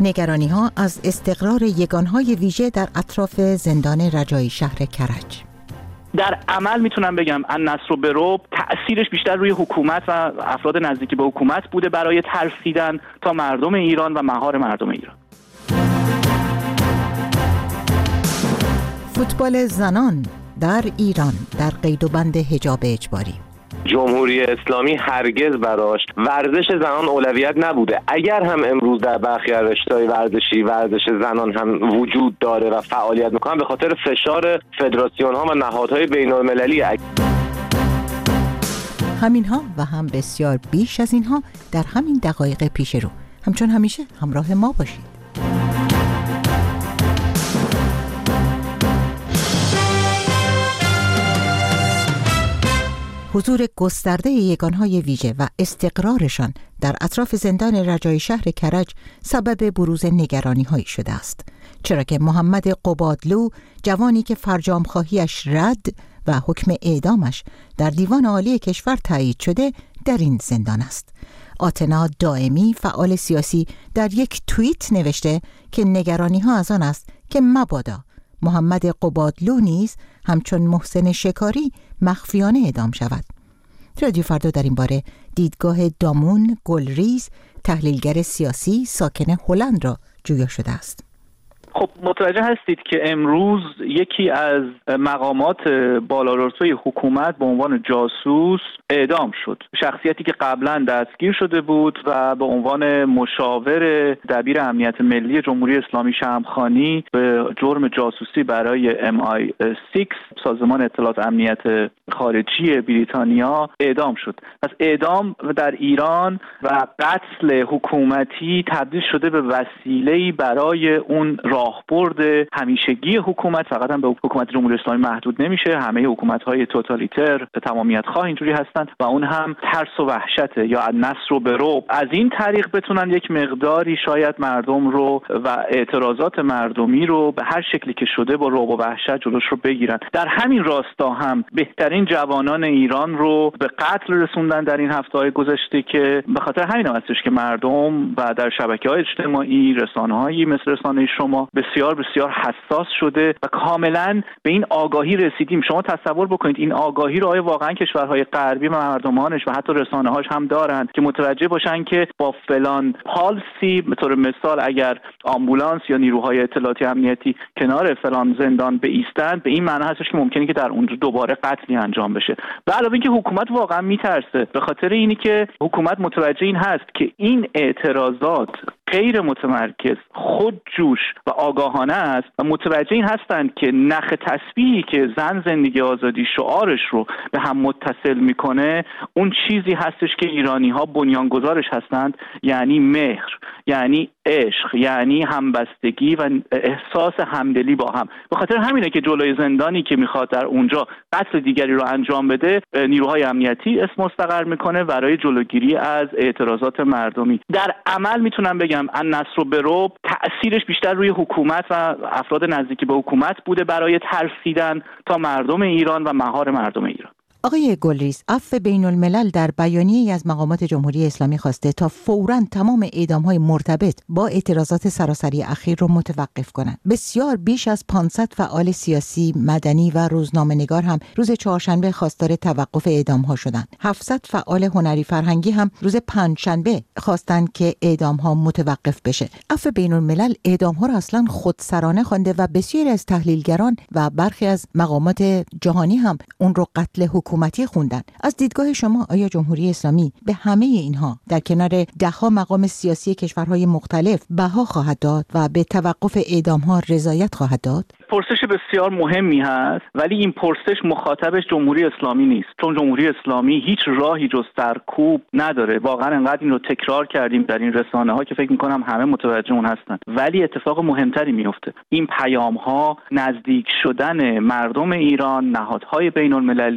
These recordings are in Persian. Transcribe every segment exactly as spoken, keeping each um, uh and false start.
نگرانی‌ها از استقرار یگان‌های ویژه در اطراف زندان رجایی شهر کرج. در عمل میتونم بگم النصر و برو تأثیرش بیشتر روی حکومت و افراد نزدیکی به حکومت بوده برای ترسیدن تا مردم ایران و مهار مردم ایران. فوتبال زنان در ایران در قید و بند حجاب اجباری. جمهوری اسلامی هرگز براش ورزش زنان اولویت نبوده. اگر هم امروز در برخی از رشته‌های ورزشی ورزش زنان هم وجود داره و فعالیت میکنن به خاطر فشار فدراسیون‌ها و نهادهای بین‌المللی. همینها و هم بسیار بیش از اینها در همین دقایق پیش رو. همچون همیشه همراه ما باشید. حضور گسترده یگانهای ویژه و استقرارشان در اطراف زندان رجایی شهر کرج سبب بروز نگرانی‌هایی شده است، چرا که محمد قبادلو، جوانی که فرجام‌خواهیش رد و حکم اعدامش در دیوان عالی کشور تایید شده در این زندان است. آتنا دائمی، فعال سیاسی، در یک توییت نوشته که نگرانی‌ها از آن است که مبادا محمد قبادلو نیز همچون محسن شکاری مخفیانه اعدام شود. رادیو فردا در این باره دیدگاه دامون گلریز، تحلیلگر سیاسی ساکن هلند را جویا شده است. خب متوجه هستید که امروز یکی از مقامات بالارتبه حکومت به عنوان جاسوس اعدام شد. شخصیتی که قبلا دستگیر شده بود و به عنوان مشاور دبیر امنیت ملی جمهوری اسلامی شمخانی به جرم جاسوسی برای ام آی شش سازمان اطلاعات امنیت خارجی بریتانیا اعدام شد. پس اعدام در ایران و قتل حکومتی تبدیل شده به وسیله‌ای برای اون راهبرد همیشگی حکومت. فقط هم به حکومت جمهوری اسلامی محدود نمیشه، همه حکومت‌های توتالیتر تمامیت خواه اینجوری هستند و اون هم ترس و وحشت یا النصر و برو. از این طریق بتونن یک مقداری شاید مردم رو و اعتراضات مردمی رو به هر شکلی که شده با رعب و وحشت جلوش رو بگیرن. در همین راستا هم بهترین جوانان ایران رو به قتل رسوندن در این هفته‌های گذشته که به خاطر همین هستش که مردم و در شبکه‌های اجتماعی، رسانه‌هایی مثل رسانه شما بسیار بسیار حساس شده و کاملا به این آگاهی رسیدیم. شما تصور بکنید این آگاهی رو آیا واقعا کشورهای غربی و مردمانش و حتی رسانه‌هاش هم دارند که متوجه باشن که با فلان پالسی، به طور مثال اگر آمبولانس یا نیروهای اطلاعاتی امنیتی کنار فلان زندان بایستند، به این معنی هستش که ممکنه که در اونجا دوباره قتلی انجام بشه. به علاوه اینکه حکومت واقعا میترسه، به خاطر اینی که حکومت متوجه این هست که این اعتراضات غیر متمرکز، خودجوش و آگاهانه است و متوجه این هستند که نخ تسبیحی که زن زندگی آزادی شعارش رو به هم متصل میکنه اون چیزی هستش که ایرانی‌ها بنیانگذارش هستند، یعنی مهر، یعنی عشق، یعنی همبستگی و احساس همدلی با هم. به خاطر همینه که جلوی زندانی که میخواد در اونجا قتل دیگری رو انجام بده نیروهای امنیتی اسم مستقر میکنه برای جلوگیری از اعتراضات مردمی. در عمل میتونم بگم النصر و برو تأثیرش بیشتر روی حکومت و افراد نزدیکی به حکومت بوده برای ترسیدن تا مردم ایران و مهار مردم ایران. آقای گلریز، عفو بین الملل در بیانیه‌ای از مقامات جمهوری اسلامی خواسته تا فوراً تمام اعدام‌های مرتبط با اعتراضات سراسری اخیر رو متوقف کنند. بسیار بیش از پانصد فعال سیاسی، مدنی و روزنامه‌نگار هم روز چهارشنبه خواستار توقف اعدام‌ها شدند. هفتصد فعال هنری فرهنگی هم روز پنجشنبه خواستند که اعدام‌ها متوقف بشه. عفو بین الملل اعدام‌ها را اصلاً خودسرانه خوانده و بسیاری از تحلیلگران و برخی از مقامات جهانی هم اون رو قتل حکومتی خوندن. از دیدگاه شما آیا جمهوری اسلامی به همه اینها در کنار ده‌ها مقام سیاسی کشورهای مختلف بها خواهد داد و به توقف اعدام‌ها رضایت خواهد داد؟ پرسش بسیار مهمی هست، ولی این پرسش مخاطبش جمهوری اسلامی نیست، چون جمهوری اسلامی هیچ راهی جز سرکوب نداره. واقعا انقدر این رو تکرار کردیم در این رسانه ها که فکر می‌کنم همه متوجه اون هستن. ولی اتفاق مهمتری میفته. این پیام ها نزدیک شدن مردم ایران، نهادهای بین‌المللی و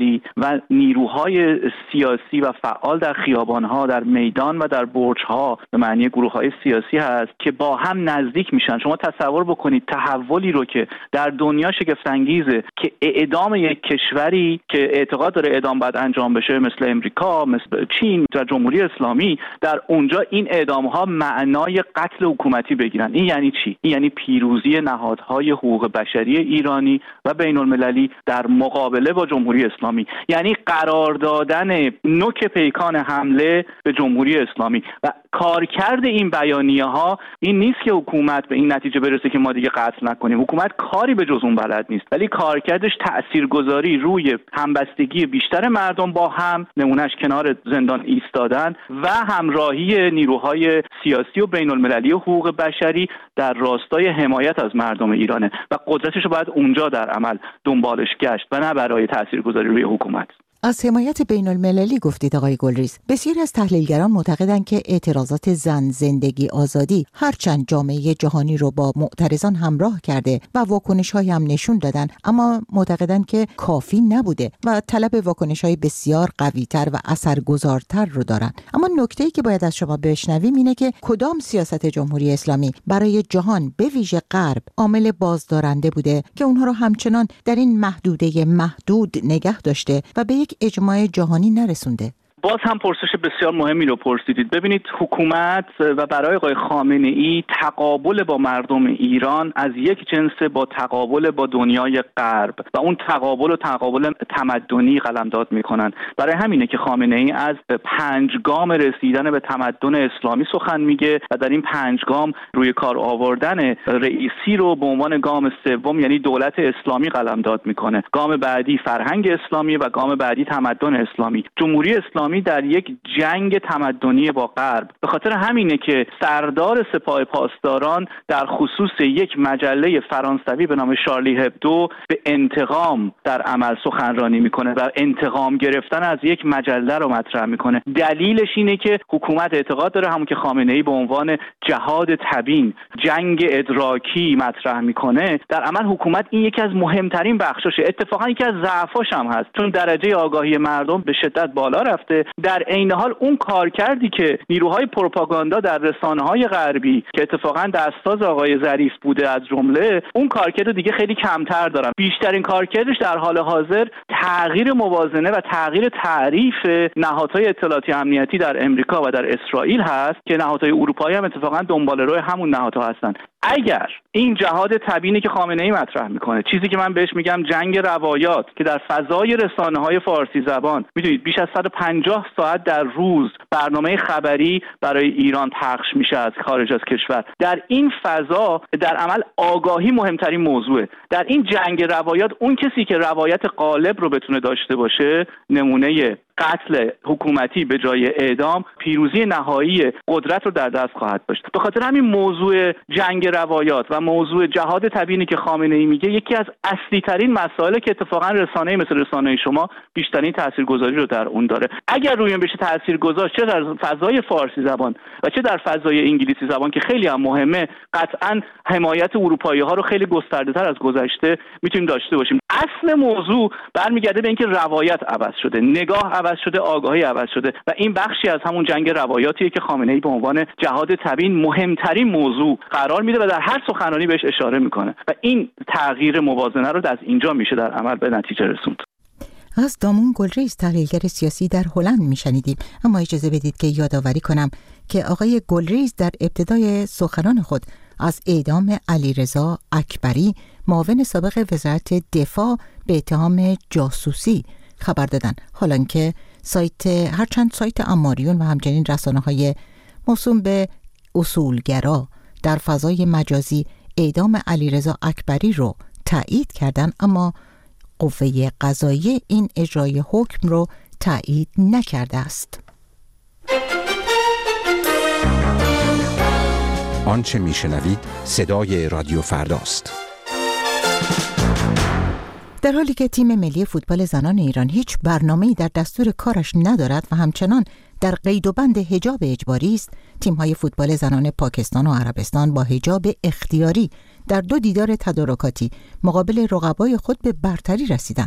و نیروهای سیاسی و فعال در خیابان‌ها، در میدان و در برج‌ها به معنی گروه‌های سیاسی هست که با هم نزدیک میشن. شما تصور بکنید تحولی رو که در دنیا شگفت‌انگیزه که اعدام یک کشوری که اعتقاد داره اعدام باید انجام بشه، مثل امریکا، مثل چین و جمهوری اسلامی، در اونجا این اعدام‌ها معنای قتل حکومتی بگیرن. این یعنی چی؟ این یعنی پیروزی نهادهای حقوق بشری ایرانی و بین‌المللی در مقابله با جمهوری اسلامی، یعنی قرار دادن نوک پیکان حمله به جمهوری اسلامی. و کارکرد این بیانیه ها این نیست که حکومت به این نتیجه برسه که ما دیگه قتل نکنیم. حکومت کاری به جز اون بلد نیست، ولی کارکردش تاثیرگذاری روی همبستگی بیشتر مردم با هم، نمونهش کنار زندان ایستادن و همراهی نیروهای سیاسی و بین‌المللی و حقوق بشری در راستای حمایت از مردم ایرانه و قدرتش رو باید اونجا در عمل دنبالش گشت و نه برای تاثیرگذاری روی حکومت. از حمایت بین المللی گفتید آقای گلریز. بسیاری از تحلیلگران معتقدند که اعتراضات زن، زندگی، آزادی هرچند جامعه جهانی رو با معترضان همراه کرده و واکنش‌هایی هم نشون دادن، اما معتقدند که کافی نبوده و طلب واکنش‌های بسیار قوی‌تر و اثرگذارتر رو دارن. اما نکته‌ای که باید از شما بشنویم اینه که کدام سیاست جمهوری اسلامی برای جهان به ویژه غرب عامل بازدارنده بوده که اونها رو همچنان در این محدوده محدود نگه داشته و به یک اجماع جهانی نرسونده؟ باز هم پرسش بسیار مهمی رو پرسیدید. ببینید حکومت و برای آقای خامنه ای تقابل با مردم ایران از یک جنس با تقابل با دنیای غرب و اون تقابل و تقابل تمدنی قلمداد میکنن. برای همینه که خامنه ای از پنجگام رسیدن به تمدن اسلامی سخن میگه و در این پنجگام روی کار آوردن رئیسی رو به عنوان گام سوم، یعنی دولت اسلامی، قلمداد میکنه. گام بعدی فرهنگ اسلامی و گام بعدی تمدن اسلامی. جمهوری اسلامی در یک جنگ تمدنی با غرب. به خاطر همینه که سردار سپاه پاسداران در خصوص یک مجله فرانسوی به نام شارلی هبدو به انتقام در عمل سخنرانی میکنه و انتقام گرفتن از یک مجله رو مطرح میکنه. دلیلش اینه که حکومت اعتقاد داره همون که خامنه ای به عنوان جهاد تبیین، جنگ ادراکی مطرح میکنه، در عمل حکومت این یکی از مهمترین بخشاشه. اتفاقا یکی از ضعفاش هم هست، چون درجه آگاهی مردم به شدت بالا رفته. در عین حال اون کارکردی که نیروهای پروپاگاندا در رسانه‌های غربی که اتفاقا دستاز آقای ظریف بوده از جمله، اون کارکرد دیگه خیلی کمتر دارن. بیشترین کارکردش در حال حاضر تغییر موازنه و تغییر تعریف نهادهای اطلاعاتی امنیتی در امریکا و در اسرائیل هست که نهادهای اروپایی هم اتفاقا دنبال روی همون نهادها هستن. اگر این جهاد تبیینی که خامنه ای مطرح میکنه، چیزی که من بهش میگم جنگ روایات، که در فضای رسانه‌های فارسی زبان میدونید بیش از صد و پنجاه ساعت در روز برنامه خبری برای ایران پخش میشه از خارج از کشور، در این فضا در عمل آگاهی مهمترین موضوعه. در این جنگ روایات اون کسی که روایت غالب رو بتونه داشته باشه، نمونه قتل حکومتی به جای اعدام، پیروزی نهایی قدرت رو در دست خواهد داشت. به خاطر همین موضوع جنگ روایات و موضوع جهاد تبیینی که خامنه ای میگه یکی از اصلی ترین مسائلی که اتفاقا رسانه‌ای مثل رسانه شما بیشترین تاثیرگذاری رو در اون داره. اگر روی این بشه تاثیرگذار، چه در فضای فارسی زبان و چه در فضای انگلیسی زبان که خیلی هم مهمه، قطعا حمایت اروپایی‌ها رو خیلی گسترده‌تر از گذشته میتونیم داشته باشیم. اصل موضوع برمیگرده به اینکه روایت عوض شده، نگاه عوض شده، آگاهی عوض شده و این بخشی از همون جنگ روایاتیه که خامنه ای به عنوان جهاد تبیین مهمترین موضوع قرار میده و در هر سخنرانی بهش اشاره میکنه و این تغییر موازنه رو از اینجا میشه در عمل به نتیجه رسوند. از دامون گلریز، تحلیلگر سیاسی در هلند میشنیدیم. اما اجازه بدید که یادآوری کنم که آقای گلریز در ابتدای سخنان خود از اعدام علیرضا اکبری، معاون سابق وزارت دفاع، به اتهام جاسوسی خبر دادن، حالا که سایت هرچند سایت اماریون و همچنین رسانه‌های موسوم به اصولگرا در فضای مجازی اعدام علیرضا اکبری رو تایید کردن، اما قوه قضاییه این اجرای حکم رو تایید نکرده است. آنچه میشنوید صدای رادیو فرداست. در حالی که تیم ملی فوتبال زنان ایران هیچ برنامه‌ای در دستور کارش ندارد و همچنان در قید و بند حجاب اجباری است، تیم‌های فوتبال زنان پاکستان و عربستان با حجاب اختیاری در دو دیدار تدارکاتی مقابل رقبای خود به برتری رسیدند.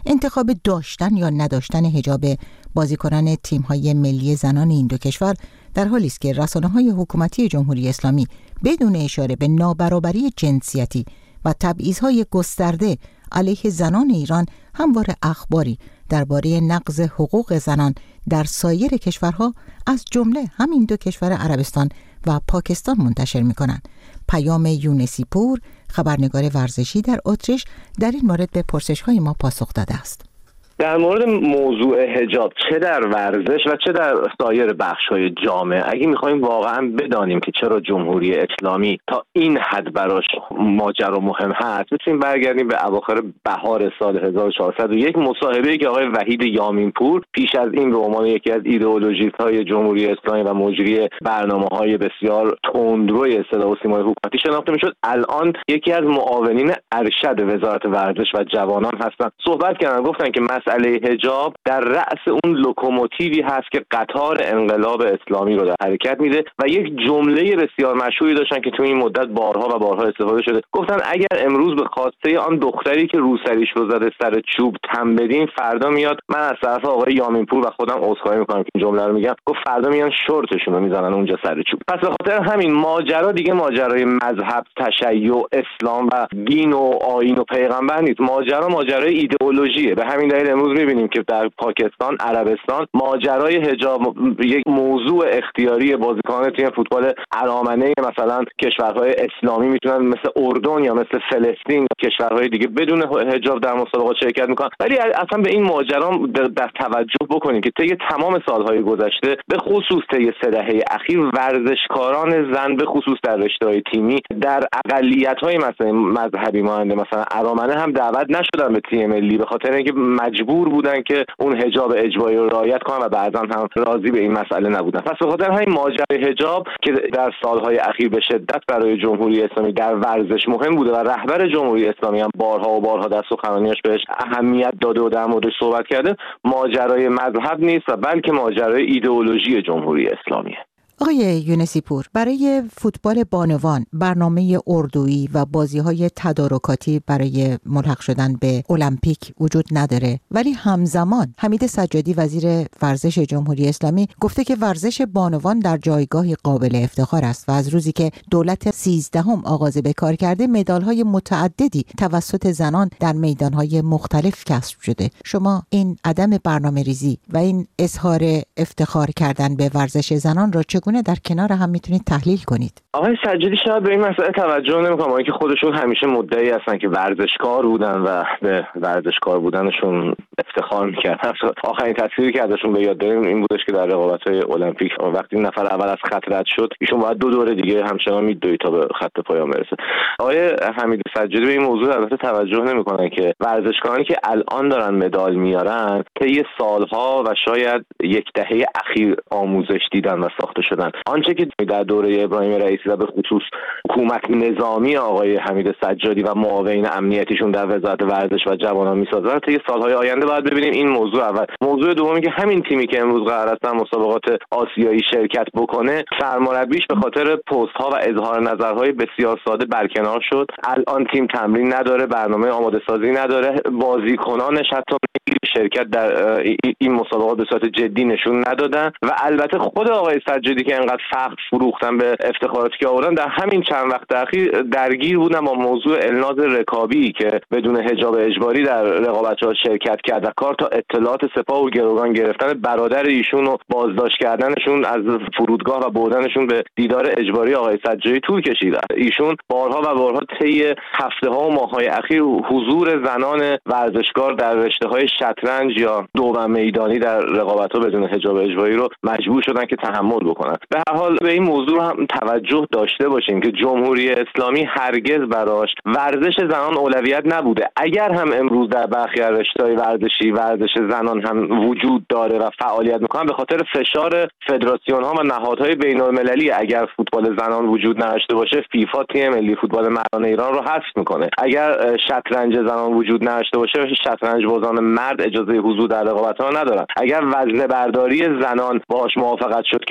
انتخاب داشتن یا نداشتن حجاب بازیکنان تیم‌های ملی زنان این دو کشور در حالی است که رسانه‌های حکومتی جمهوری اسلامی بدون اشاره به نابرابری جنسیتی و تبعیض‌های گسترده علیه زنان ایران همواره اخباری درباره نقض حقوق زنان در سایر کشورها از جمله همین دو کشور عربستان و پاکستان منتشر می‌کنند. پیام یونسی پور، خبرنگار ورزشی در اتریش، در این مورد به پرسش‌های ما پاسخ داده است. در مورد موضوع حجاب چه در ورزش و چه در سایر بخش‌های جامعه، اگه می‌خوایم واقعا بدانیم که چرا جمهوری اسلامی تا این حد براش ماجرا مهم هست، می‌تونیم برگردیم به اواخر بهار سال هزار و چهارصد و یک، مصاحبه‌ای که آقای وحید یامین‌پور پیش از این به عنوان یکی از ایدئولوژیست‌های جمهوری اسلامی و مجری برنامه‌های بسیار تندروی صدا و سیمای حکومتی شناخته می‌شد، الان یکی از معاونین ارشد وزارت ورزش و جوانان هستند. صحبت کردن، گفتن که مسئله حجاب در رأس اون لوکوموتیوی هست که قطار انقلاب اسلامی رو در حرکت میده و یک جمله بسیار مشهوری داشتن که توی این مدت بارها و بارها استفاده شده. گفتن اگر امروز به خواسته آن دختری که روسریش رو زده سر چوب تن بدین، فردا میاد، من از طرف آقای یامین‌پور و خودم عذرخواهی میکنم که این جمله رو میگم، گفت فردا میان شورتشون رو میزنن اونجا سر چوب. پس به خاطر همین ماجرا دیگه ماجرای مذهب، تشیع، اسلام و دین و آیین و پیغمبر نیست، ماجرا ماجرای ایدئولوژیه. به همین دلیل امروز می‌بینیم که در پاکستان، عربستان ماجرای حجاب یک موضوع اختیاری بازیکنان تیم فوتبال ارامنه مثلا کشورهای اسلامی میتونن مثل اردن یا مثل فلسطین یا کشورهای دیگه بدون حجاب در مسابقات شرکت میکنن. ولی اصلا به این ماجرا در توجه بکنیم که طی تمام سالهای گذشته، به خصوص طی سه دهه اخیر، ورزشکاران زن به خصوص در رشته‌های تیمی در اقلیت‌های مثلا مذهبی مانند مثلا ارامنه هم دعوت نشدن به تیم ملی به خاطر اینکه مجبور بودن که اون حجاب اجباری رو رعایت کنن و بعضا هم راضی به این مسئله نبودن. پس به خاطر همین ماجرای حجاب که در سالهای اخیر به شدت برای جمهوری اسلامی در ورزش مهم بوده و رهبر جمهوری اسلامی هم بارها و بارها در سخنرانیاش بهش اهمیت داده و در موردش صحبت کرده، ماجرای مذهب نیست و بلکه ماجرای ایدئولوژی جمهوری اسلامیه. آقای یونسی پور، برای فوتبال بانوان برنامه اردویی و بازی‌های تدارکاتی برای ملحق شدن به المپیک وجود نداره، ولی همزمان حمید سجادی وزیر ورزش جمهوری اسلامی گفته که ورزش بانوان در جایگاهی قابل افتخار است و از روزی که دولت سیزدهم آغاز به کار کرده، مدال‌های متعددی توسط زنان در میدان‌های مختلف کسب شده. شما این عدم برنامه‌ریزی و این اظهار افتخار کردن به ورزش زنان را چگونه در کنار هم میتونید تحلیل کنید؟ آقای سجادی شاید به این مسئله توجه نمی‌کنن، اینکه خودشون همیشه مدعی هستن که ورزشکار بودن و به ورزشکار بودنشون افتخار می‌کردن. آخرین تصویری که ازشون به یاد داریم این بودش که در رقابت‌های المپیک وقتی نفر اول از خط رد شد، ایشون باید دو دوره دیگه همچنان میدوید تا به خط پایان برسه. آقای حمید سجادی به این موضوع البته توجه نمی‌کنن که ورزشکارانی که الان دارن مدال میارن طی سالها و شاید یک دهه اخیر آموزش دیدن و ساخته شدن. آنچه که در دوره ابراهیم رئیسی و به خصوص حکومت نظامی آقای حمید سجادی و معاونین امنیتیشون در وزارت ورزش و جوانان میسازن، طی سالهای آینده باید ببینیم. این موضوع اول. موضوع دومی که همین تیمی که امروز قرار است در مسابقات آسیایی شرکت بکنه، سرمربیش به خاطر پست ها و اظهار نظرهای بسیار ساده برکنار شد. الان تیم تمرین نداره، برنامه آماده سازی نداره، بازیکنانش حتی شرکت در این مسابقات به صورت جدی نشون ندادن و البته خود آقای سجادی که انقدر فخر فروختن به افتخاراتی که آوردن، در همین چند وقت اخیر درگیر بودن با موضوع الناز رکابی که بدون حجاب اجباری در رقابت‌ها شرکت کرد و کار تا اطلاعات سپاه و گروگان گرفتن برادر ایشون و بازداشت کردنشون از فرودگاه و بردنشون به دیدار اجباری آقای سجادی طول کشید. ایشون بارها و بارها طی هفته‌ها و ماه‌های اخیر حضور زنان ورزشکار در رشته‌های شطرنج یا دوم میدانی در رقابت‌ها بدون حجاب اجباری رو مجبور شدن که تحمل بکنن. به هر حال به این موضوع هم توجه داشته باشیم که جمهوری اسلامی هرگز براش ورزش زنان اولویت نبوده. اگر هم امروز در برخی از رشته‌های ورزشی ورزش زنان هم وجود داره و فعالیت میکنن، به خاطر فشار فدراسیون‌ها و نهادهای بین‌المللی. اگر فوتبال زنان وجود نداشته باشه، فیفا تیم ملی فوتبال مردان ایران رو حذف میکنه. اگر شطرنج زنان وجود نداشته باشه، شطرنج بازان مرد اجازه حضور در رقابت‌ها ندارن. اگر وزنه برداری زنان باهاش موافقت شد که حضور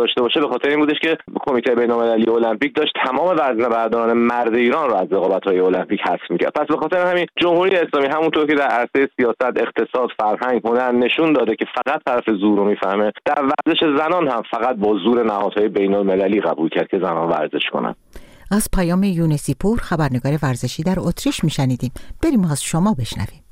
داشته باشه به خاطر این بودش که کمیته بین‌المللی المپیک داشت تمام وزنه‌برداران مرد ایران رو از رقابت‌های المپیک حذف می‌کرد. پس به خاطر همین جمهوری اسلامی همونطور که در عرصه سیاست، اقتصاد، فرهنگ، هنر نشون داده که فقط طرف زور رو میفهمه، در ورزش زنان هم فقط با زور نهادهای بین‌المللی قبول کرد که زنان ورزش کنن. از پیام یونسی پور، خبرنگار ورزشی در اتریش میشنیدیم. بریم از شما بشنویم.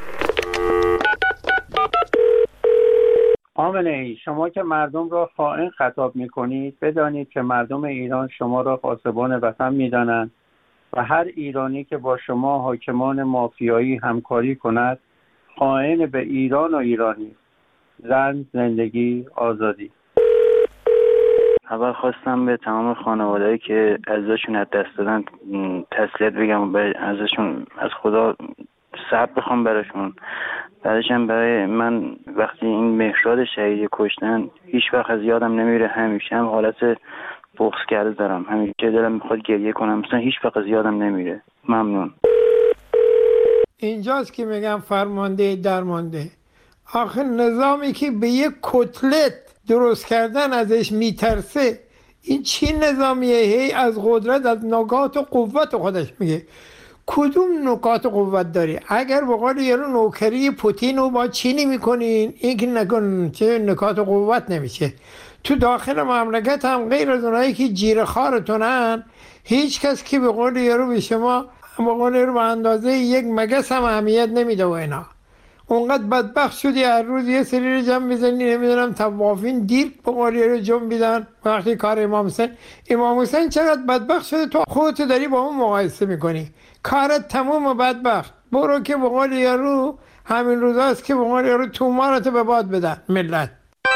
آمنه ای شما که مردم را خائن خطاب میکنید، بدانید که مردم ایران شما را پاسبان وطن میدانند و هر ایرانی که با شما حاکمان مافیایی همکاری کند خائن به ایران و ایرانی. زن، زندگی، آزادی. اول خواستم به تمام خانواده‌ای که عزیزشون از دست دادن تسلیت بگم و به ازشون از خدا صبر بخوام براشون. بعدش هم برای من وقتی این مهراد شهیدی کشتن هیچ وقت از یادم نمیره، همیشه هم حالت بغض کرده دارم، همیشه دلم میخواد گریه کنم، مثلا هیچ وقت از یادم نمیره. ممنون. اینجاست که میگم فرمانده درمانده. آخه نظامی که به یک کتلت درست کردن ازش میترسه، این چی نظامیه؟ هی از قدرت، از نکات قوت خودش میگه. کدوم نکات قوت داری؟ اگر به قول یارو نوکری پوتین رو با چینی میکنین، این که نکن چه نکات قوت نمیشه. تو داخل مملکت هم غیر از اونایی که جیر خارتونن، هیچ کس که به قول یارو به شما به قول یارو به اندازه یک مگس هم اهمیت نمیده و اینا. اونقدر بدبخت شدی هر روز یه سری رو جمع میزنی، نمیدونم توافین دیر به قول یارو جمع بیدن وقتی کار امام حسین. امام حسین چقدر بدبخت شده تو خودتو داری با اون مقایسه میکنی. کارت تموم و بدبخت. برو که به قول یارو همین روزاست که به قول یارو تومارتو به باد بدن ملت.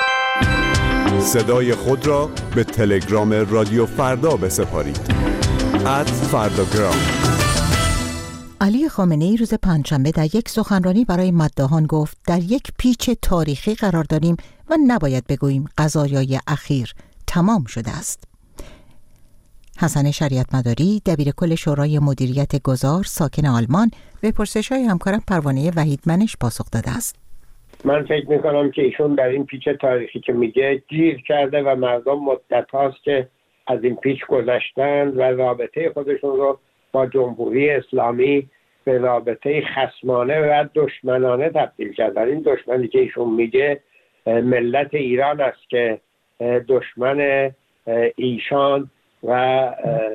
صدای خود را به تلگرام رادیو فردا بسپارید. ات فرداگرام. علی خامنه‌ای روز پنجشنبه در یک سخنرانی برای مداحان گفت در یک پیچ تاریخی قرار داریم و نباید بگوییم قضایای اخیر تمام شده است. حسن شریعت مداری، دبیر کل شورای مدیریت گذار ساکن آلمان، به پرسش‌های همکارم پروانه وحیدمنش پاسخ داده است. من فکر میکنم که ایشون در این پیچ تاریخی که میگه گیر کرده و مردم مدت هاست که از این پیچ گذشتن و رابطه خودشون رو با جمهوری اسلامی به رابطه خصمانه و دشمنانه تبدیل کردن. این دشمنی که ایشون میگه ملت ایران است که دشمن ایشان و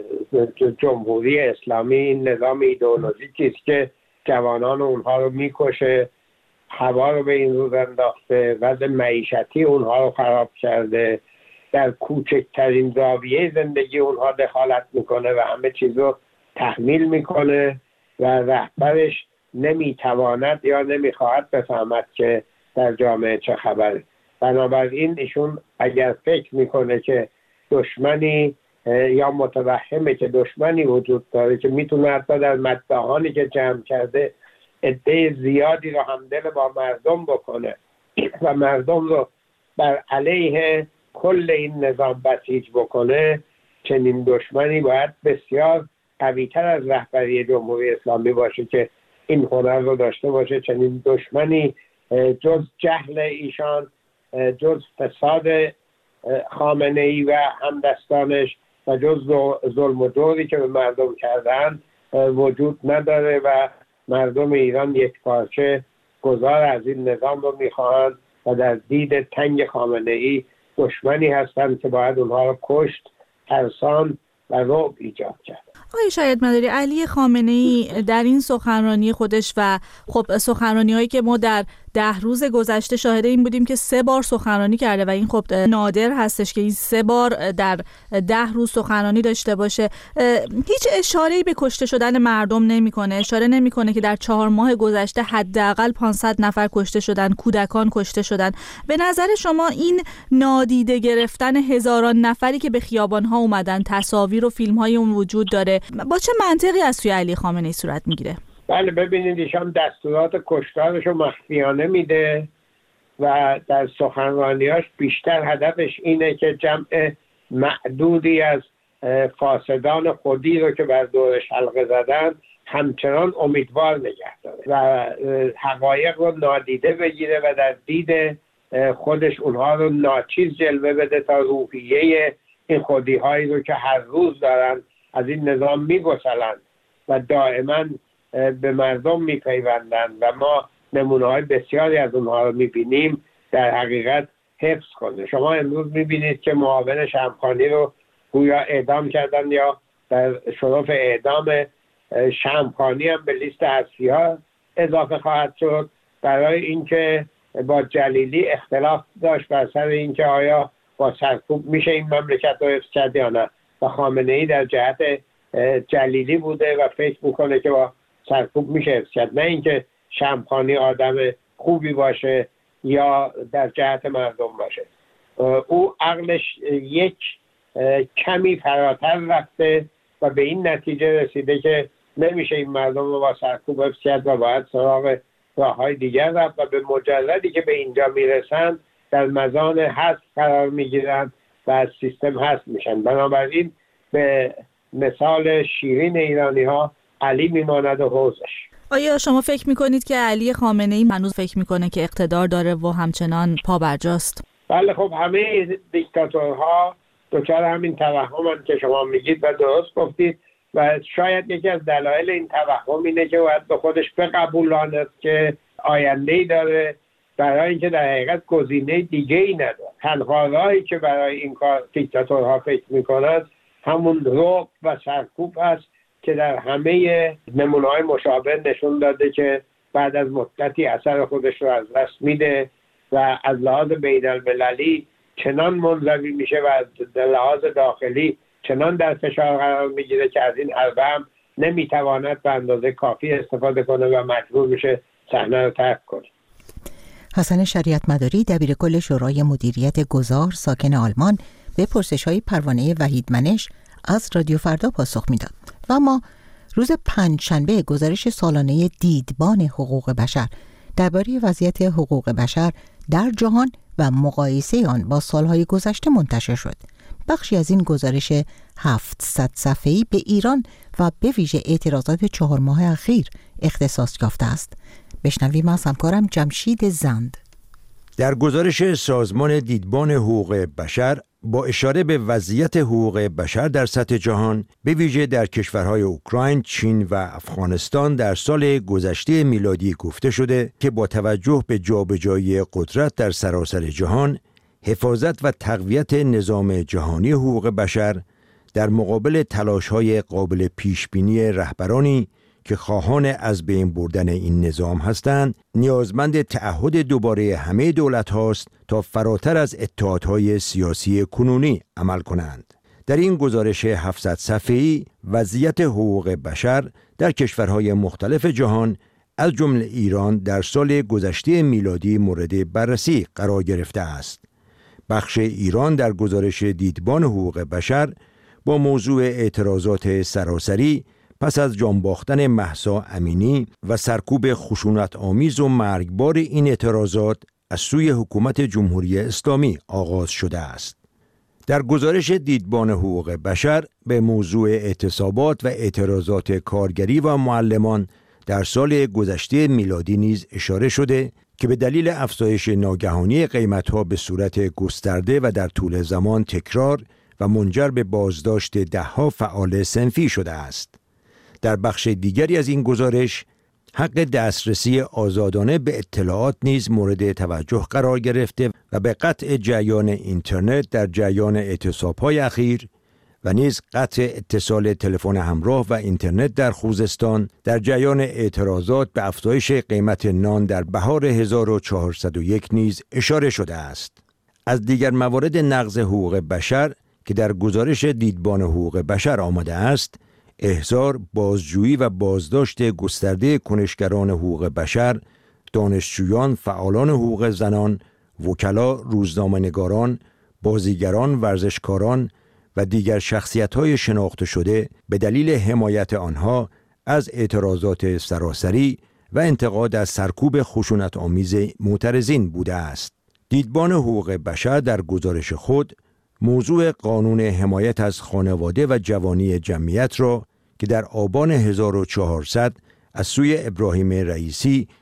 جمهوری اسلامی این نظام ایدئولوژیکی است که جوانان اونها رو میکشه، هوا رو به این روز انداخته، وضع معیشتی اونها رو خراب کرده، در کوچکترین زاویه زندگی اونها دخالت میکنه و همه چیز رو تحمیل میکنه و رهبرش نمیتواند یا نمیخواهد بفهمد که در جامعه چه خبره. بنابراین ایشون اگر فکر میکنه که دشمنی یا متوهمه که دشمنی وجود داره که میتونه حتی در مداحانی که جمع کرده عده زیادی رو همدل با مردم بکنه و مردم رو بر علیه کل این نظام بسیج بکنه، چنین دشمنی باید بسیار قوی‌تر از رهبری جمهوری اسلامی باشه که این هنر رو داشته باشه. چنین دشمنی جز جهل ایشان، جز فساد خامنه‌ای و همدستانش و جز ظلم و جوری که به مردم کردن وجود نداره و مردم ایران یک پارچه گذار از این نظام رو میخواهند و در دید تنگ خامنه‌ای دشمنی هستند که باید اونها رو کشت، ترسان و رعب ایجاد کرد. آقای شریعت مداری، علی خامنه‌ای در این سخنرانی خودش و خب سخنرانی‌هایی که ما در ده روز گذشته شاهد این بودیم که سه بار سخنرانی کرده و این خب نادر هستش که این سه بار در ده روز سخنرانی داشته باشه، هیچ اشاره‌ای به کشته شدن مردم نمی‌کنه، اشاره نمی‌کنه که در چهار ماه گذشته حداقل پانصد نفر کشته شدن، کودکان کشته شدن. به نظر شما این نادیده گرفتن هزاران نفری که به خیابان‌ها اومدن، تصاویر و فیلم‌های اون وجود داره، با چه منطقی از سوی علی خامنه‌ای صورت میگیره؟ بله، ببینید ایشان دستورات کشتارش رو مخفیانه میده و در سخنرانیاش بیشتر هدفش اینه که جمع معدودی از فاسدان خودی رو که بر دورش حلقه زدن همچنان امیدوار نگه داره و حقایق رو نادیده بگیره و در دید خودش اونها رو ناچیز جلوه بده تا روحیه این خودی هایی رو که هر روز دارن از این نظام میگسلند و دائما به مردم میپیوندند و ما نمونه های بسیاری از اونها رو میبینیم در حقیقت حفظ کنه. شما امروز میبینید که معاون شمخانی رو گویا اعدام کردن یا در شرف اعدام شمخانی هم به لیست حذفی ها اضافه خواهد شد برای اینکه با جلیلی اختلاف داشت بر سر اینکه آیا با سرکوب میشه این مملکت رو حفظ کرد یا نه و خامنه ای در جهت جلیلی بوده و فکر میکنه که با سرکوب میشه حفظ کرد، نه اینکه شمخانی آدم خوبی باشه یا در جهت مردم باشه. او عقلش یک کمی فراتر رفته و به این نتیجه رسیده که نمیشه این مردم رو با سرکوب حفظ کرد و باید سراغ راههای دیگر رفت و به مجردی که به اینجا میرسن در مزان حذف قرار میگیرن و از سیستم حذف میشن. بنابراین به مثال شیرین ایرانی ها علی میماند و حوزش. آیا شما فکر میکنید که علی خامنه ای هنوز فکر میکنه که اقتدار داره و همچنان پابرجاست؟ بله، خب همه دیکتاتورها دچار همین توهمن که شما میگید و درست گفتید و شاید یکی از دلایل این توهم اینه که باید به خودش بقبولاند که آینده‌ای داره برای اینکه در حقیقت گزینه دیگه‌ای نداره. تنها راهی که برای این کار دیکتاتورها فکر میکنند همون رعب و سرکوب است که در همه نمونه‌های مشابه نشون داده که بعد از مدتی اثر خودش رو از دست میده و از لحاظ بین‌المللی چنان منزوی میشه و از لحاظ داخلی چنان در فشار قرار میگیره که از این حربه هم نمیتواند به اندازه کافی استفاده کنه و مجبور میشه صحنه رو ترک کنه. حسن شریعت مداری دبیرکل شورای مدیریت گذار ساکن آلمان به پرسش‌های پروانه وحید منش از رادیو فردا پاسخ میداد. و اما روز پنجشنبه گزارش سالانه دیدبان حقوق بشر درباره وضعیت حقوق بشر در جهان و مقایسه آن با سالهای گذشته منتشر شد. بخشی از این گزارش هفتصد صفحه‌ای به ایران و به ویژه اعتراضات چهار ماه اخیر اختصاص یافته است. بشنویم از همکارم جمشید زند. در گزارش سازمان دیدبان حقوق بشر با اشاره به وضعیت حقوق بشر در سطح جهان به ویژه در کشورهای اوکراین، چین و افغانستان در سال گذشته میلادی گفته شده که با توجه به جابجایی قدرت در سراسر جهان، حفاظت و تقویت نظام جهانی حقوق بشر در مقابل تلاش‌های قابل پیشبینی رهبرانی که خواهان از بین بردن این نظام هستند، نیازمند تعهد دوباره همه دولت هاست تا فراتر از اتحادهای سیاسی کنونی عمل کنند. در این گزارش هفتصد صفحه‌ای وضعیت حقوق بشر در کشورهای مختلف جهان از جمله ایران در سال گذشته میلادی مورد بررسی قرار گرفته است. بخش ایران در گزارش دیدبان حقوق بشر با موضوع اعتراضات سراسری پس از جان باختن مهسا امینی و سرکوب خشونت آمیز و مرگبار این اعتراضات از سوی حکومت جمهوری اسلامی آغاز شده است. در گزارش دیدبان حقوق بشر به موضوع اعتصابات و اعتراضات کارگری و معلمان در سال گذشته میلادی نیز اشاره شده که به دلیل افزایش ناگهانی قیمت‌ها به صورت گسترده و در طول زمان تکرار و منجر به بازداشت ده‌ها فعال صنفی شده است. در بخش دیگری از این گزارش حق دسترسی آزادانه به اطلاعات نیز مورد توجه قرار گرفته و به قطع جریان اینترنت در جریان اعتصاب‌های اخیر و نیز قطع اتصال تلفن همراه و اینترنت در خوزستان در جریان اعتراضات به افزایش قیمت نان در بهار هزار و چهارصد و یک نیز اشاره شده است. از دیگر موارد نقض حقوق بشر که در گزارش دیدبان حقوق بشر آمده است، احضار، بازجویی و بازداشت گسترده کنشگران حقوق بشر، دانشجویان، فعالان حقوق زنان، وکلا، روزنامه‌نگاران، بازیگران، ورزشکاران و دیگر شخصیت‌های شناخته شده به دلیل حمایت آنها از اعتراضات سراسری و انتقاد از سرکوب خشونت‌آمیز معترضین بوده است. دیدبان حقوق بشر در گزارش خود موضوع قانون حمایت از خانواده و جوانی جمعیت را که در آبان هزار و چهارصد از سوی ابراهیم رئیسی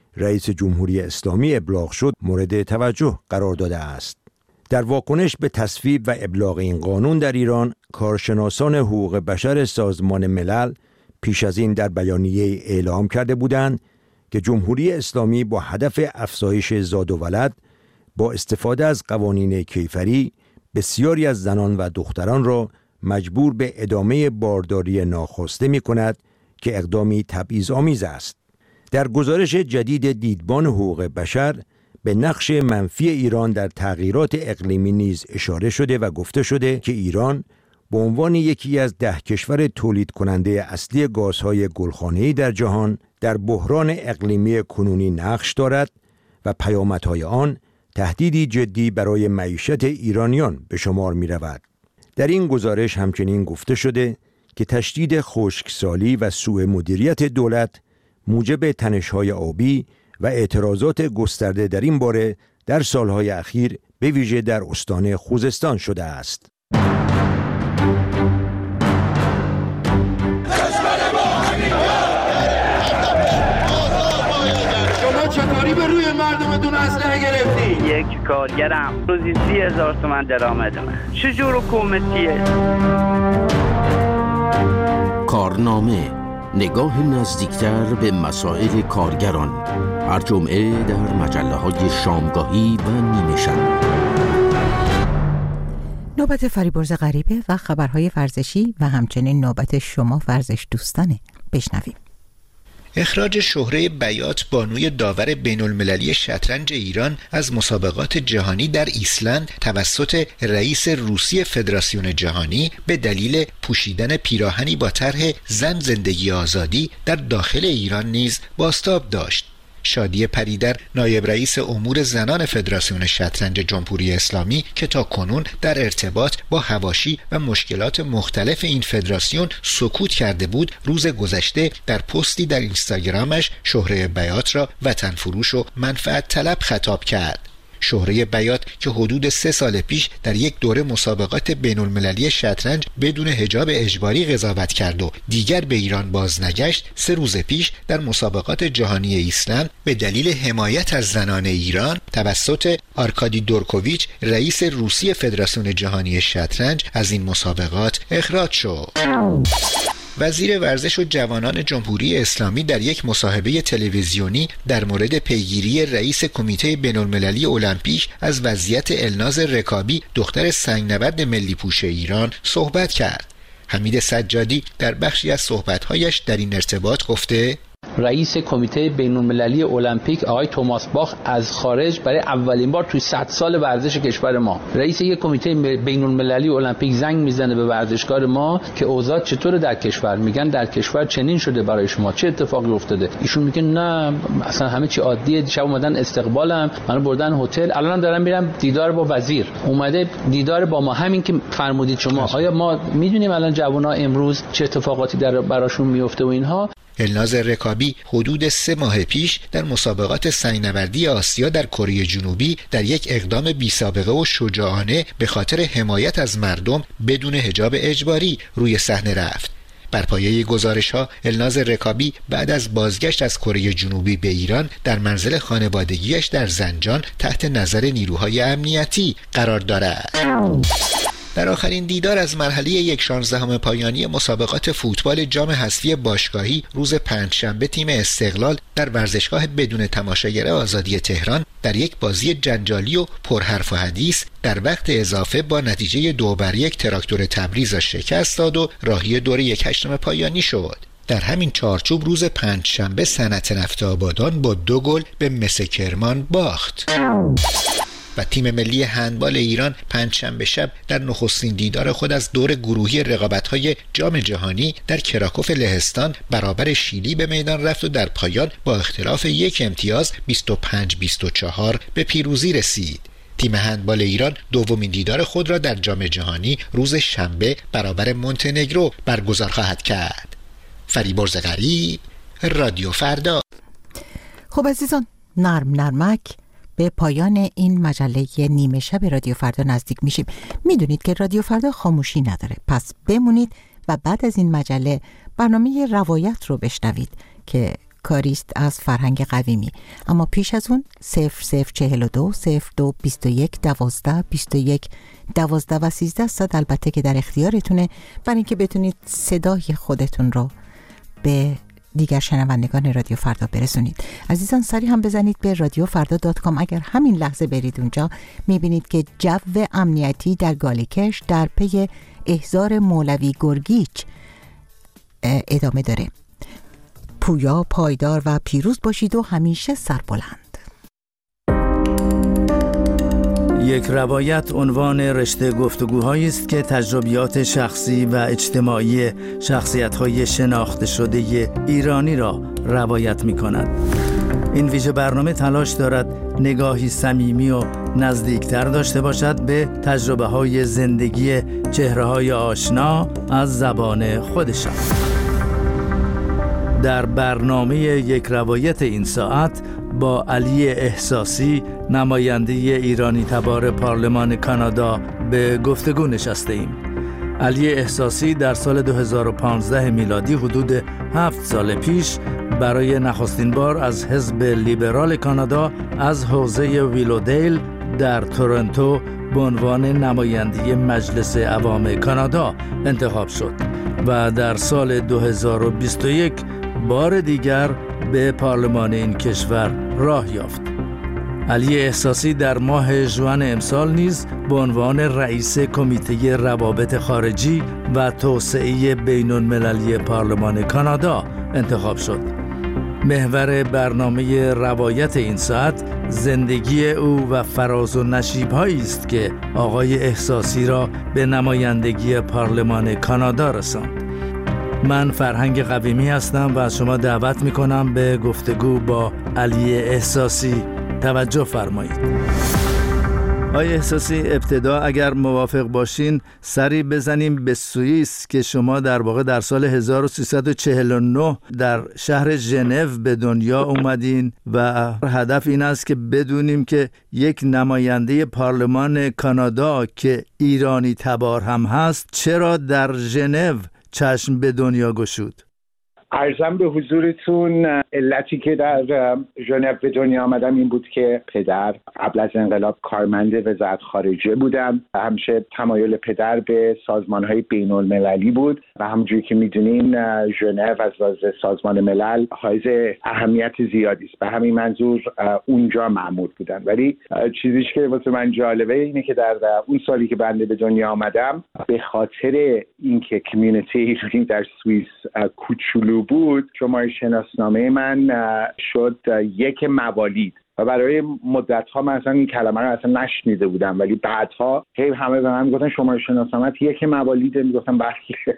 رئیس جمهوری اسلامی ابلاغ شد مورد توجه قرار داده است. در واکنش به تصویب و ابلاغ این قانون در ایران، کارشناسان حقوق بشر سازمان ملل پیش از این در بیانیه اعلام کرده بودند که جمهوری اسلامی با هدف افزایش زاد و ولد با استفاده از قوانین کیفری بسیاری از زنان و دختران را مجبور به ادامه بارداری ناخواسته می کند که اقدامی تبعیض‌آمیز است. در گزارش جدید دیدبان حقوق بشر به نقش منفی ایران در تغییرات اقلیمی نیز اشاره شده و گفته شده که ایران به عنوان یکی از ده کشور تولید کننده اصلی گازهای گلخانه‌ای در جهان در بحران اقلیمی کنونی نقش دارد و پیامدهای آن تهدیدی جدی برای معیشت ایرانیان به شمار می رود. در این گزارش همچنین گفته شده که تشدید خشکسالی و سوء مدیریت دولت موجب تنش‌های آبی و اعتراضات گسترده در این باره در سالهای اخیر به ویژه در استان خوزستان شده است. شما چطوری به روی مردمتون اسلحه گرفتی؟ یک کارگرم روزی سی هزار تومن درآمدمه. چجور حکومتیه؟ کارنامه، نگاه نزدیکتر به مسائل کارگران، هر جمعه در مجله های شامگاهی و نیمه شب. نوبت فریبرز غریبه و خبرهای ورزشی و همچنین نوبت شما ورزش دوستانه. بشنویم. اخراج شهره بیات بانوی داور بین المللی شطرنج ایران از مسابقات جهانی در ایسلند توسط رئیس روسی فدراسیون جهانی به دلیل پوشیدن پیراهنی با طرح زن زندگی آزادی در داخل ایران نیز بازتاب داشت. شادی پریدر، نایب رئیس امور زنان فدراسیون شطرنج جمهوری اسلامی که تا کنون در ارتباط با حواشی و مشکلات مختلف این فدراسیون سکوت کرده بود، روز گذشته در پستی در اینستاگرامش شهره بیات را وطن فروش و منفعت طلب خطاب کرد. شهره بیات که حدود سه سال پیش در یک دوره مسابقات بین المللی شطرنج بدون حجاب اجباری قضاوت کرد و دیگر به ایران باز نگشت، سه روز پیش در مسابقات جهانی ایسلند به دلیل حمایت از زنان ایران توسط آرکادی دورکوویچ رئیس روسی فدراسیون جهانی شطرنج از این مسابقات اخراج شد. وزیر ورزش و جوانان جمهوری اسلامی در یک مصاحبه تلویزیونی در مورد پیگیری رئیس کمیته بین‌المللی المپیک از وضعیت الناز رکابی دختر سنگنورد ملی پوش ایران صحبت کرد. حمید سجادی در بخشی از صحبت‌هایش در این ارتباط گفته: رئیس کمیته بین‌المللی المپیک آقای توماس باخ از خارج برای اولین بار توی صد سال ورزش کشور ما، رئیس یک کمیته بین‌المللی المپیک زنگ میزنه به ورزشکار ما که اوضاع چطوره در کشور. میگن در کشور چنین شده برای شما، چه اتفاقی افتاده؟ ایشون میگه نه اصلا همه چی عادیه. دیشب اومدن استقبالم، منو بردن هتل، الان دارم میرم دیدار با وزیر. اومده دیدار با ما، همین که فرمودید شما. آیا ما میدونیم الان جوونا امروز چه اتفاقاتی در براشون میفته و اینها؟ الناز رکابی حدود سه ماه پیش در مسابقات سنگنوردی آسیا در کره جنوبی در یک اقدام بی سابقه و شجاعانه به خاطر حمایت از مردم بدون حجاب اجباری روی صحنه رفت. بر پایه گزارش‌ها، الناز رکابی بعد از بازگشت از کره جنوبی به ایران در منزل خانوادگیش در زنجان تحت نظر نیروهای امنیتی قرار دارد. در آخرین دیدار از مرحله یک شانزدهم پایانی مسابقات فوتبال جام حذفی باشگاهی روز پنجشنبه تیم استقلال در ورزشگاه بدون تماشاگر آزادی تهران در یک بازی جنجالی و پرحرف و حدیث در وقت اضافه با نتیجه دو بر یک تراکتور تبریز را شکست داد و راهی دور یک هشتم پایانی شد. در همین چارچوب روز پنجشنبه صنعت نفت آبادان با دو گل به مس کرمان باخت. و تیم ملی هندبال ایران پنجشنبه شب در نخستین دیدار خود از دور گروهی رقابت‌های جام جهانی در کراکوف لهستان برابر شیلی به میدان رفت و در پایان با اختلاف یک امتیاز بیست و پنج بیست و چهار به پیروزی رسید. تیم هندبال ایران دومین دیدار خود را در جام جهانی روز شنبه برابر مونتنگرو برگزار خواهد کرد. فریبرز غریب، رادیو فردا. خب عزیزان، نرم نرمک به پایان این مجله نیمه شب رادیو فردا نزدیک میشیم. میدونید که رادیو فردا خاموشی نداره، پس بمونید و بعد از این مجله برنامه روایت رو بشنوید که کاریست از فرهنگ قویمی. اما پیش از اون صفر صفر چهل و دو صفر دو بیست و یک دوازده بیست و یک دوازده و سیزده صد البته که در اختیارتونه برای اینکه بتونید صدای خودتون رو به دیگر شنوندگان رادیو فردا برسونید. عزیزان سری هم بزنید به رادیو فردا دات کام. اگر همین لحظه برید اونجا میبینید که جو امنیتی در گالیکش در پی احضار مولوی گرگیچ ادامه داره. پویا، پایدار و پیروز باشید و همیشه سربلند. یک روایت عنوان رشته گفتگوهایی است که تجربیات شخصی و اجتماعی شخصیت‌های شناخته شده ایرانی را روایت می‌کند. این ویژه برنامه تلاش دارد نگاهی صمیمی و نزدیکتر داشته باشد به تجربه‌های زندگی چهره‌های آشنا از زبان خودشان. در برنامه یک روایت این ساعت با علی احساسی، نماینده ایرانی تبار پارلمان کانادا، به گفتگو نشسته ایم. علی احساسی در سال دو هزار و پانزده میلادی حدود هفت سال پیش برای نخستین بار از حزب لیبرال کانادا از حوزه ویلودیل در تورنتو به عنوان نماینده مجلس عوام کانادا انتخاب شد و در سال دو هزار و بیست و یک بار دیگر به پارلمان این کشور راه یافت. علی احساسی در ماه ژوئن امسال نیز به عنوان رئیس کمیته روابط خارجی و توسعه بین المللی پارلمان کانادا انتخاب شد. محور برنامه روایت این ساعت زندگی او و فراز و نشیب‌هایی است که آقای احساسی را به نمایندگی پارلمان کانادا رساند. من فرهنگ قویمی هستم و از شما دعوت می‌کنم به گفتگو با علی احساسی توجه فرمایید. آقای احساسی، ابتدا اگر موافق باشین سری بزنیم به سوئیس که شما در واقع در سال هزار و سیصد و چهل و نه در شهر ژنو به دنیا اومدین و هدف این است که بدونیم که یک نماینده پارلمان کانادا که ایرانی تبار هم هست چرا در ژنو چشم به دنیا گشود؟ عرضم به حضورتون علتی که در ژنو به دنیا آمدم این بود که پدر قبل از انقلاب کارمند وزارت خارجه بودم. همیشه تمایل پدر به سازمان‌های بین‌المللی بود و همونجوری که می‌دونین ژنو از لحاظ سازمان ملل حائز اهمیت زیادی است. به همین منظور اونجا مأمور بودم. ولی چیزیش که واسه من جالبه اینه که در اون سالی که بنده به دنیا آمدم به خاطر اینکه کمیونیتی ایرانی در سوئیس کوچولو بود، شماره شناسنامه من شد یک موالید و برای مدت‌ها من اصلا این کلمه رو اصلا نشنیده بودم، ولی بعدها هی همه به من میگفتن شماره شناسنامه یک موالید، میگفتم برخی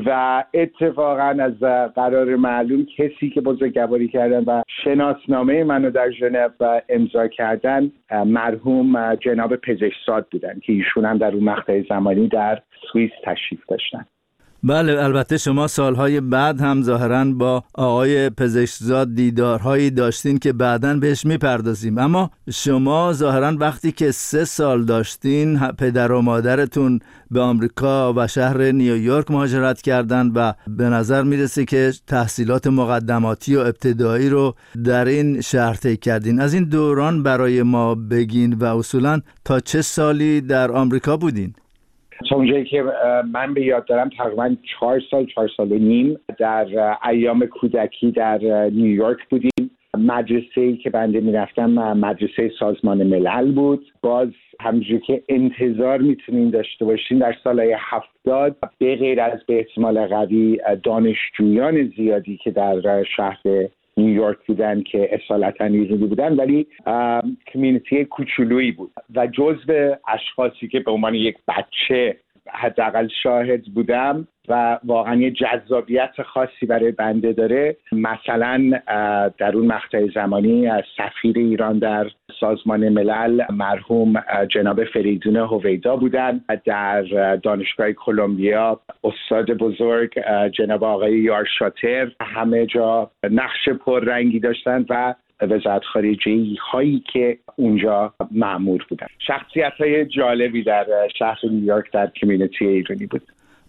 و اتفاقا از قرار معلوم کسی که بزرگواری کردن و شناسنامه منو در ژنو امضا کردن مرحوم جناب پزشکزاد بودن که ایشون هم در اون مقطع زمانی در سوئیس تشریف داشتن. بله، البته شما سالهای بعد هم ظاهراً با آقای پزشکزاد دیدارهایی داشتین که بعداً بهش میپردازیم، اما شما ظاهراً وقتی که سه سال داشتین پدر و مادرتون به آمریکا و شهر نیویورک مهاجرت کردن و به نظر میرسه که تحصیلات مقدماتی و ابتدایی رو در این شهر طی کردین. از این دوران برای ما بگین و اصولاً تا چه سالی در آمریکا بودین؟ تا اونجایی که من به یاد دارم تقریبا چهار سال چهار سال و نیم در ایام کودکی در نیویورک بودیم. مدرسه‌ای که بنده میرفتم مدرسه سازمان ملل بود. باز همونجوری که انتظار میتونین داشته باشین در سالهای هفتاد به غیر از به احتمال قوی دانشجویان زیادی که در شهر نیویورک بودن که اصالتا ایرانی بودن، ولی کمیونیتی کوچولویی بود و جزو اشخاصی که به عنوان یک بچه حداقل شاهد بودم و واقعا یه جذابیت خاصی برای بنده داره. مثلا در اون مقطع زمانی سفیر ایران در سازمان ملل مرحوم جناب فریدون هویدا بودن، در دانشگاه کلمبیا استاد بزرگ جناب آقای یار شاتر همه جا نقش پررنگی داشتن و وزارت خارجه هایی که اونجا مأمور بودن. شخصیت های جالبی در شهر نیویورک در کمیونیتی ایرانی بود.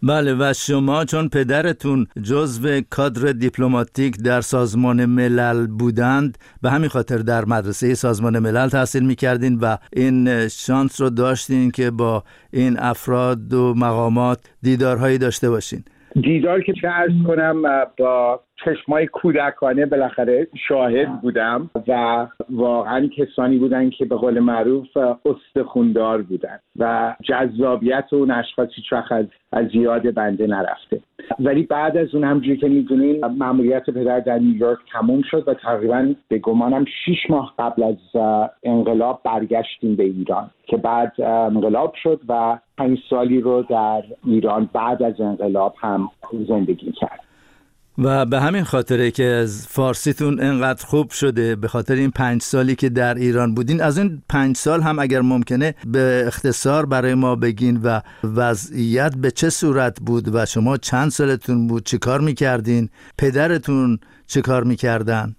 بله، و شما چون پدرتون جزو کادر دیپلماتیک در سازمان ملل بودند، به همین خاطر در مدرسه سازمان ملل تحصیل می‌کردین و این شانس رو داشتین که با این افراد و مقامات دیدارهایی داشته باشین. دیدار که چه عرض کنم، با چشمای کودکانه بالاخره شاهد بودم و واقعا کسانی بودن که به قول معروف استخوندار بودن و جذابیت اون اشخاص هیچ وقت از, از یاد بنده نرفته. ولی بعد از اون، همونجوری که میدونین، مأموریت پدر در نیویورک تموم شد و تقریبا به گمانم شیش ماه قبل از انقلاب برگشتیم به ایران که بعد انقلاب شد و پنج سالی رو در ایران بعد از انقلاب هم زندگی کرد. و به همین خاطره که از فارسیتون انقدر خوب شده، به خاطر این پنج سالی که در ایران بودین. از این پنج سال هم اگر ممکنه به اختصار برای ما بگین و وضعیت به چه صورت بود و شما چند سالتون بود، چه کار میکردین، پدرتون چه کار میکردن؟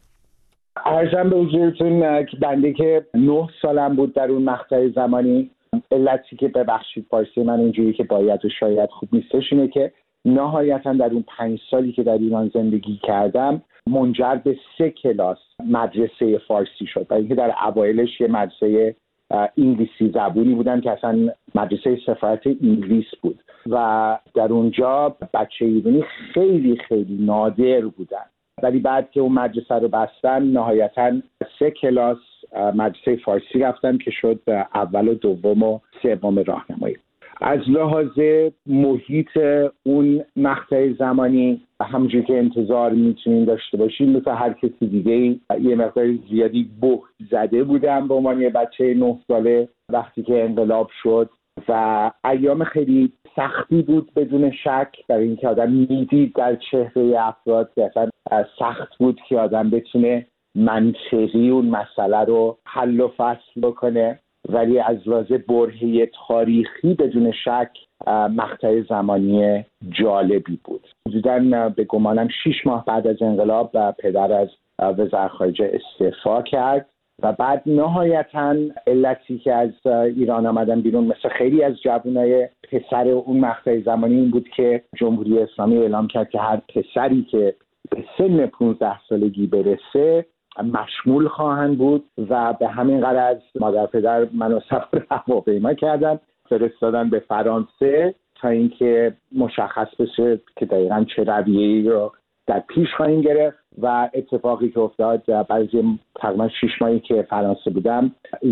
عرضم به حضورتون که بنده که نه سالم بود در اون مقطع زمانی، علتی که ببخشید فارسی من اینجوری که باید و شاید خوب نیستش اینه که نهایتا در اون پنج سالی که در ایران زندگی کردم منجر به سه کلاس مدرسه فارسی شد و اینکه در اوایلش یه مدرسه انگلیسی زبونی بودن که اصلا مدرسه سفارت انگلیس بود و در اونجا بچه ایرانی خیلی خیلی نادر بودن. ولی بعد که اون مدرسه رو بستن، نهایتا سه کلاس مدرسه فارسی رفتم که شد اول و دوم و سوم راهنمایی. از لحاظ محیط اون مقطع زمانی، همونجوری که انتظار میتونین داشته باشین، مثل هر کسی دیگه یه مقدار زیادی بهت زده بودم به عنوان یه بچه نه ساله وقتی که انقلاب شد و ایام خیلی سختی بود بدون شک، برای اینکه آدم میدید در چهره افراد که اصلا سخت بود که آدم بتونه منطقی اون مسئله رو حل و فصل بکنه. ولی از لحاظ برهه تاریخی بدون شک مقطع زمانی جالبی بود. حدوداً به گمانم شیش ماه بعد از انقلاب پدر از وزارت خارجه استعفا کرد و بعد نهایتاً علتی که از ایران آمدن بیرون، مثل خیلی از جوانای پسر اون مقطع زمانی، این بود که جمهوری اسلامی اعلام کرد که هر پسری که به سن پانزده سالگی برسه مشمول خواهند بود و به همین غرض مادر پدر منو سفر هواپیما کردن، فرستادن به فرانسه تا اینکه مشخص بشه که دقیقاً چه رویه‌ای رو در پیش خواهیم گرفت. و اتفاقی که افتاد، بعد از تقریبا شش ماهی که فرانسه بودم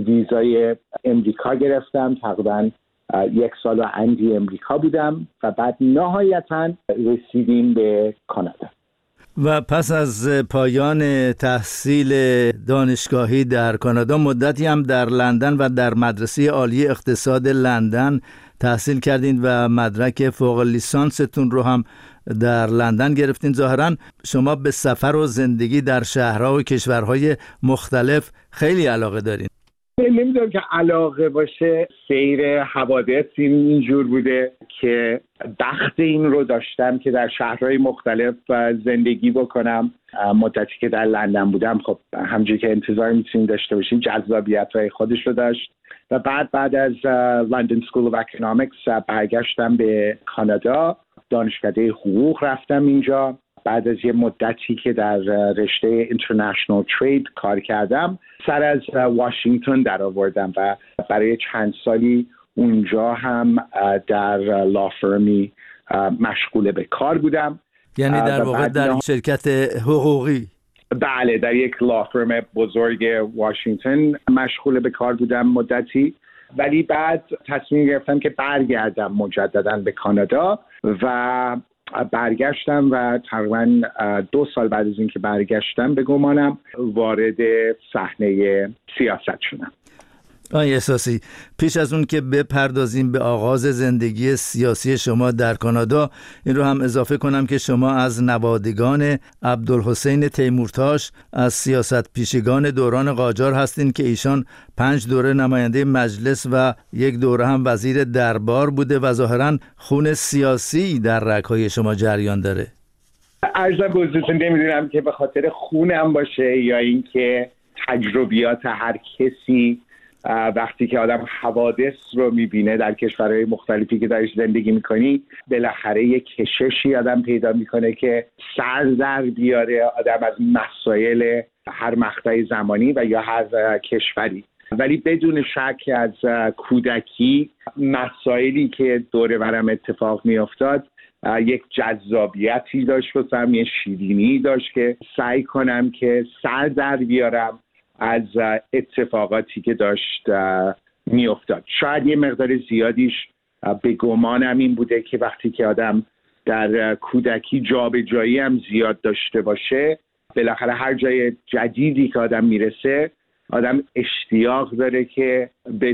ویزای امریکا گرفتم، تقریبا یک سال و اندی امریکا بودم و بعد نهایتاً رسیدیم به کانادا. و پس از پایان تحصیل دانشگاهی در کانادا مدتی هم در لندن و در مدرسه عالی اقتصاد لندن تحصیل کردین و مدرک فوق لیسانستون رو هم در لندن گرفتین. ظاهراً شما به سفر و زندگی در شهرها و کشورهای مختلف خیلی علاقه دارین. نمیدونم که علاقه باشه، سیر حوادث اینجور بوده که بخت این رو داشتم که در شهرهای مختلف زندگی بکنم. مدتی که در لندن بودم، خب همونجوری که انتظار میتونید داشته باشین، جذابیت‌های خودش رو داشت و بعد بعد از لندن سکول اف اکونومیکس برگشتم به کانادا، دانشکده حقوق رفتم اینجا. بعد از یه مدتی که در رشته اینترنشنال ترید کار کردم، سر از واشنگتن در آوردم و برای چند سالی اونجا هم در لافرمی مشغول به کار بودم. یعنی در واقع در شرکت حقوقی؟ بله، در یک لافرم بزرگ واشنگتن مشغول به کار بودم مدتی، ولی بعد تصمیم گرفتم که برگردم مجددا به کانادا و برگشتم و تقریبا دو سال بعد از اینکه برگشتم به گمانم وارد صحنه سیاست شدم. آقای احساسی، پیش از اون که بپردازیم به آغاز زندگی سیاسی شما در کانادا، این رو هم اضافه کنم که شما از نوادگان عبدالحسین تیمورتاش، از سیاست پیشگان دوران قاجار هستین که ایشان پنج دوره نماینده مجلس و یک دوره هم وزیر دربار بوده و ظاهراً خون سیاسی در رگ‌های شما جریان داره. عرضم به حضورتون نمیدونم که به خاطر خونم باشه یا اینکه تجربیات هر کسی وقتی که آدم حوادث رو میبینه در کشورهای مختلفی که درش زندگی میکنی، بالاخره یک کششی آدم پیدا میکنه که سر در بیاره آدم از مسائل هر مقطع زمانی و یا هر کشوری. ولی بدون شک از کودکی مسائلی که دور برم اتفاق میافتاد یک جذابیتی داشت واسم، یه شیرینی داشت که سعی کنم که سر در بیارم از اتفاقاتی که داشت میافتاد. شاید یه مقدار زیادیش به گمانم این بوده که وقتی که آدم در کودکی جابجایی هم زیاد داشته باشه، بالاخره هر جای جدیدی که آدم میرسه آدم اشتیاق داره که به